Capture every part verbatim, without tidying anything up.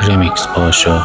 ریمیکس پاشا.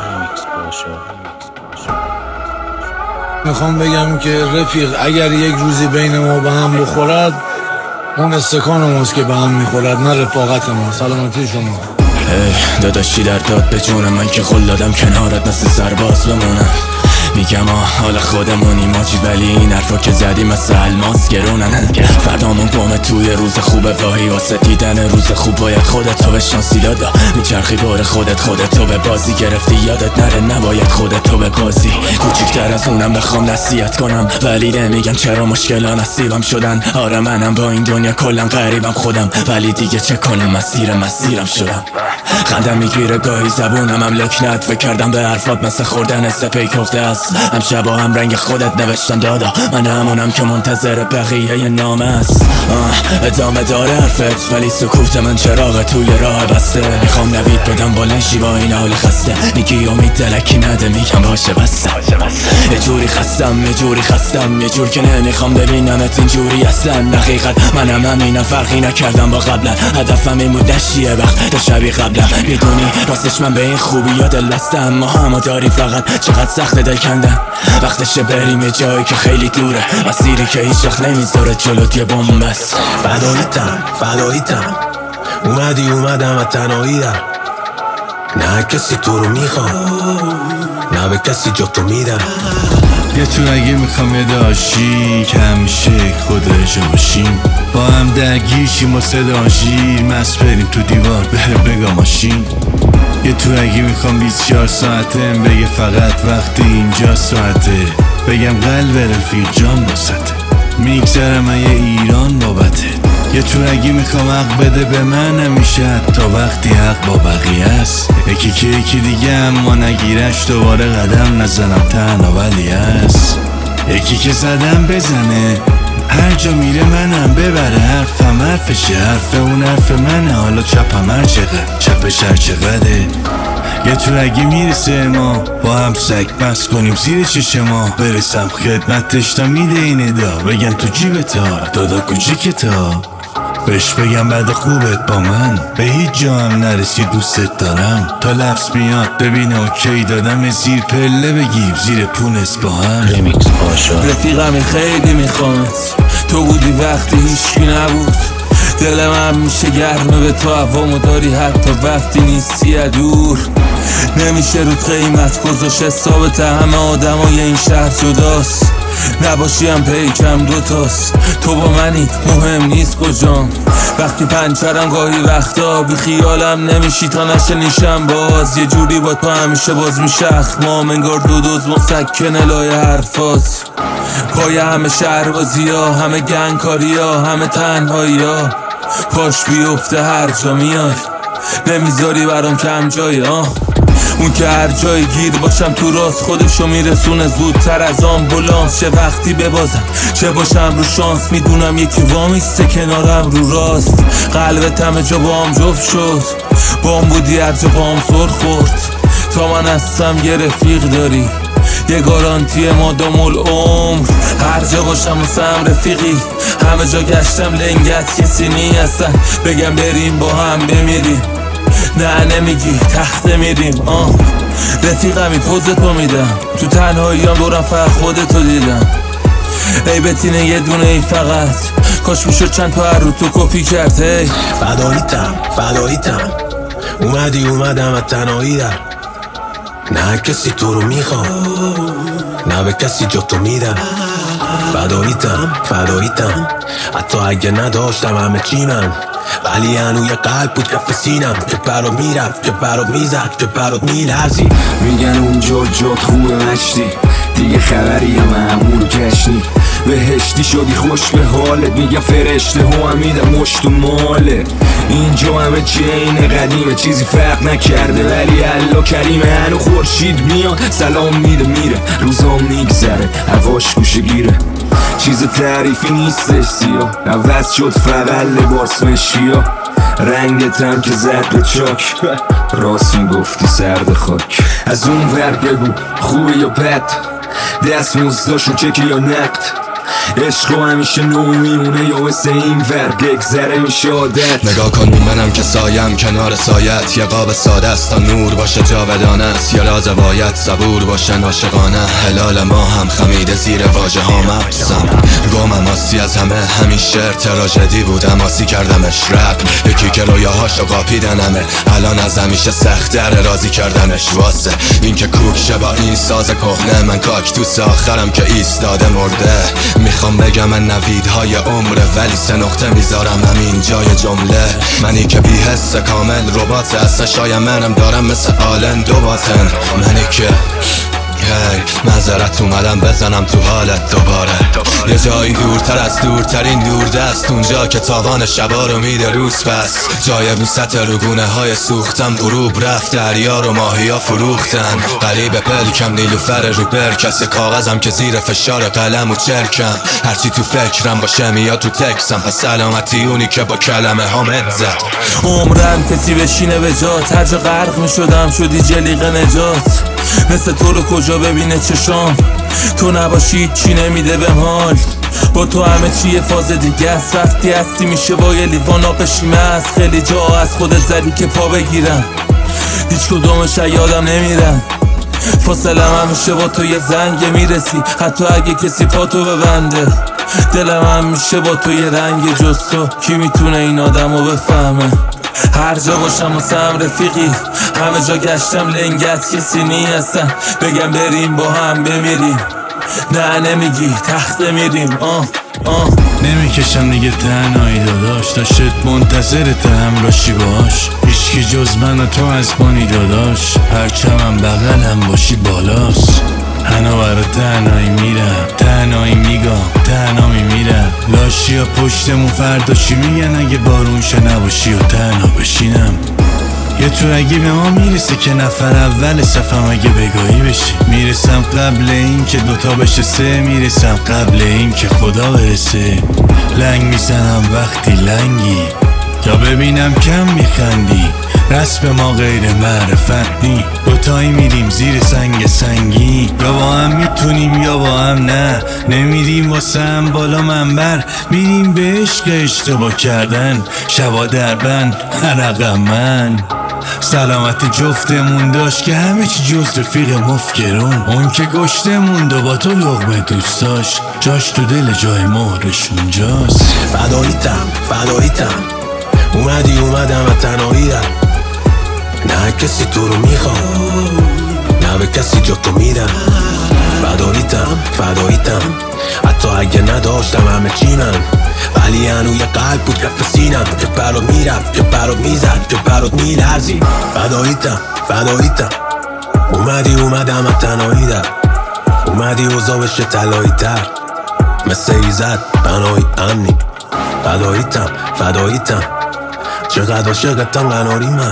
میخوام بگم که رفیق اگر یک روزی بین ما به هم بخورد، اون استکان ماست که به هم میخورد، نه رفاقت ما. سلامتی شما. ای داداشی در داد به جونم، من که خل دادم کنارت مثل سرباز بمونم. میگم آه حال خودمونی ماجی، ولی این حرفا که زدی مثل الماس گرونن. فردامون گمه توی روز خوبه، واهی واسه دیدن روز خوب باید خودت تو به شانسی دادا. میچرخی بار خودت خودت تو به بازی گرفتی، یادت نره نباید خودت تو به بازی. کوچیکتر از اونم بخوام نصیحت کنم، ولی نمیگم چرا مشکلا نصیبم شدن. آره منم با این دنیا کلا غریبم خودم، ولی دیگه چه کنم مسیر مسیرم شدم. خندم میگیره گاهی زبونم هم لکنت، فکر کردم به حرفات مثل خوردن سپی کفته است. هم شبا هم رنگ خودت نوشتم دادا، من همونم که منتظر بقیه ی نامه است. ادامه داره حرفت، ولی سکوت من چراغ توی راه بسته. میخوام نوید بدم بلنشی با این حال خسته، میگی امید دلکی نده، میگم باشه بسته. یه جوری خستم یه جوری خستم یه جور که نمیخوام ببینمت اینجوری اصلا. دقیقت منم همینم، فرقی نکردم با قبلا. هدفم این بود نشیه وقت تا شبیه قبلا. میدونی راستش من به این خوبی یا دل دستم، ما همو داری فقط چقدر سخت دل کندن. وقتشه بریم یه جایی که خیلی دوره، مسیری که هیچ وقت نمیذاره جلوت یه بمب است. فداییتم فداییتم اومدی اومدم و تنهاییدم، نه کسی تو رو میخوام، نه به کسی جا تو میدم. یه تو اگه میخوام یه داشی که همیشه خودشو باشیم، با هم درگیرشیم و صدا شیر مست بریم تو دیوار بره بگا ماشین. یه تو اگه میخوام بیست و چهار ساعته بگه فقط وقتی اینجا ساعته، بگم قلب رفیق جان باسته، میگذره من یه ایران بابته. یه تو اگه میخوام حق بده به من همیشه، تا وقتی حق با بقیه است. یکی که یکی دیگه اما نگیرش، دوباره قدم نزنم تنها ولی هست. یکی که زدم بزنه، هر جا میره منم ببره. حرفم حرفشه، حرف اون حرف منه. حالا چپم هر چقدر چپش هر چقدره. یه تو اگه میرسه ما با هم سگ بس کنیم زیر چشم ما، برسم خدمتش تا میده این ادا، بگم تو جیبتا دادا کوچیکتا، بهش بگم بعد خوبت با من به هیچ جا هم نرسی دوستت دارم. تا لفظ میاد ببینه اوکی دادم زیر پله، بگیم زیر پونست با هم. ریمیکس پاشا. رفیقم خیلی میخوامت، تو بودی وقتی هیچکی نبود. دلم هم میشه گرمه به تو، هوامو داری حتی وقتی نیستی دور. نمیشه رود قیمت گذاشت، حسابت همه آدمای این شهر جداست. نباشی هم پیکم دوتاست، تو با منی مهم نیست کجام. وقتی پنچرم گاهی وقتا بی خیالم نمیشی تا نشه نیشم باز. یه جوری با تو همیشه باز میشه اخمام، انگار دو دوز مسکنه لای حرفات. پای همه شهربازی ها، همه گنگکاری ها، همه تنهایی ها. پاش بیفته هر جا میای، نمیذاری برام کم جایی ها. اون که هر جایی گیر باشم تو راست، خودشو میرسونه زودتر از آمبولانس. چه وقتی ببازم چه باشم رو شانس، میدونم یکی وامیسته کنارم رو راست. قلبت همه جا با هم جفت شد، بام بودی هر جا با هم سر خورد. تا من هستم یه رفیق داری، یه گارانتی مادام العمر. هر جا باشم واسم رفیقی، همه جا گشتم لنگت کسی نی هستن. بگم بریم با هم بمیریم، نه نمیگی تخته میریم. آه رفیقمی پوزت رو میدم، تو تنهایی هم دورم فقط خودتو دیدم. ای بتینه یه دونه ای فقط، کاش میشد چند تا هر رو تو کپی کرد. هی فداییتم فداییتم اومدی اومدم و تنهاییدم، نه کسی تو رو میخوام، نه به کسی جا تو میدم. فداییتم فداییتم حتی اگه نداشتم همه چیمم، ولی هنو یه قلب بود کف سینم که برات میرفت که برات میزد که برات میلرزی. میگن اونجا جات خوبه مشتی، دیگه خبری هم امور کشنی. بهشتی شدی خوش به حالت، میگم فرشته ها هم میدم مشت و ماله. اینجا همه چی اینه قدیمه، چیزی فرق نکرده ولی الله کریمه. هنو خورشید میاد سلام میده میره، روزام میگذره هواش گوشه گیره. چیز تعریفی نیستش سیاه، عوض شد فقط لباس مشیا. رنگت هم که زد به چاک، راست میگفتی سرد خاک. از اون ور بگو خوبه یا بد، دست مزداشو چکی یا نقد. عشق و همیشه نو میمونه یا واسه این ور بگذره این شادت. نگاه کن منم که سایم کنار سایت، یه قاب ساده است تا نور باشه جاودانه است، یا راز باید صبور باشه عاشقانه. هلال ما هم خمیده زیر واژه ها مبسم، گمم آسی از همه همین شعر تراژدی بودم آسی کردمش رپ. یکی که رویاهاشو قاپیدنمه الان از همیشه سخت‌تر راضی کردنش، واسه این که کوک شه با این ساز کهنه. من کاکتوس آخرم که ایستاده مرده، میخوام بگم من نویدهای عمره ولی سه نقطه میذارم همین جای جمله. منی که بی حس کامل ربات هست، شاید منم دارم مثل آلن دو باطن. منی که هی معذرت اومدم بزنم تو حالت دوباره، یه جایی دورتر از دورترین دوردست، اونجا که تاوان شبا رو میده روز پس. جای بوست روگونه های سوختم، غروب رفت دریا رو ماهیا فروختن. قریب پلکم نیلوفر رو بر، کسی کاغذم که زیر فشار قلم و چرکم. هرچی تو فکرم باشه میاد تو تکسم، پس سلامتی اونی که با کلمه ها مدزد. عمرم کسی بشینه به جات، هر جا غرق میشدم شدی جلیق نجات. مثل تو رو کجا ببینه چشام، تو نباشی چی نمیده بهم حال. با تو همه چی یه فاز دیگه است، وقتی هستی میشه با یه لیوان آب بشیمه است. خیلی جا از خودت زدی که پا بگیرم، هیچ کدومش یادم نمیرم. فاصلم همیشه با تو یه زنگ میرسی، حتی اگه کسی پاتو ببنده. دلم همیشه با تو یه رنگ جز تو، کی میتونه این آدمو بفهمه. هر جا باشم واسم رفیقی، همه جا گشتم لنگت کسی نیستن. بگم بریم با هم بمیریم، نه نمیگی تخته میریم. آه آه نمیکشم دیگه تنهایی داداش، تا شد منتظرت همراشی باش. هیچکی جز من و تو از بانی داداش، هرچمم بغلم باشی بالاست. هنو برا تنهایی میرم، تنهایی میگم، تنها میمیرم. لاشی ها پشتمون فردا چی میگن اگه بارون شه نباشی و تنها بشینم. یه تو اگه به ما میرسه که نفر اول صفم اگه بگاهی بشی. میرسم قبل این که دوتا بشه سه، میرسم قبل این که خدا برسه. لنگ میزنم وقتی لنگی تا ببینم کم میخندی. رسم ما غیر معرفت نی، دوتایی میریم زیر سنگ سنگی. یا با هم میتونیم یا با هم نه، نمیریم واسه هم بالا منبر. میریم به عشق اشتباه کردن، شبا در بند عرقم من. سلامت جفتمون داشت که همه چی جز رفیق مفکرون. اون که گشتمون دو با تو لقمه دوست داشت، جاش تو دل جای مهرش اونجاست. فداییتم فداییتم، اومدی اومدم و تنهایی در. نه کسی تو رو میخواد، نه به کسی جا تو میدم. فداییتم فداییتم، حتی اگه نداشتم همه چینم، ولی هنو یه قلب بود کف سینم که برات میرفت، که برات میزد، که برات میلرزی. فداییتم فداییتم، اومدی اومدم و تنهایی در. اومدی اوضاع بشه طلایی تر، مثل ایزد بنای امنی. فداییتم فداییتم، چقدر عاشقتم قناری من.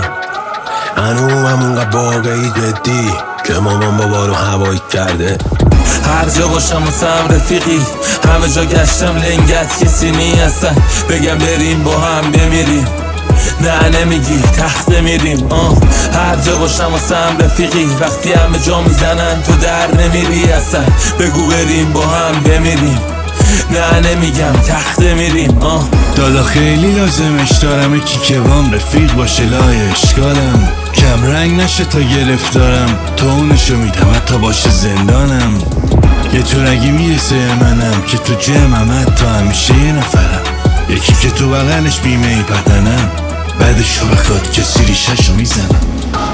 هنو هم اونقدر واقعی جدی که مامان بابا رو هوایی کرده. هر جا باشم واسم رفیقی، همه جا گشتم لنگت کسی نیستن. بگم بریم با هم بمیریم، نه نمیگی تخته میریم. آه هر جا باشم واسم رفیقی، وقتی همه جا میزنن تو در نمیری اصلا. بگو بریم با هم بمیریم، نه نمیگم تخته میریم. آه دادا خیلی لازمش دارم یکی که بام رفیق باشه، لای اشکالم کم رنگ نشه تا گرفتارم. تو اونشو میدم حتی باشه زندانم. یه تورگی میرسه منم که تو جمعم حتی همیشه یه نفرم. یکی که تو بغلش بیمه ای بدنم، بعدشو بخواد کسی ریشهشو میزنم.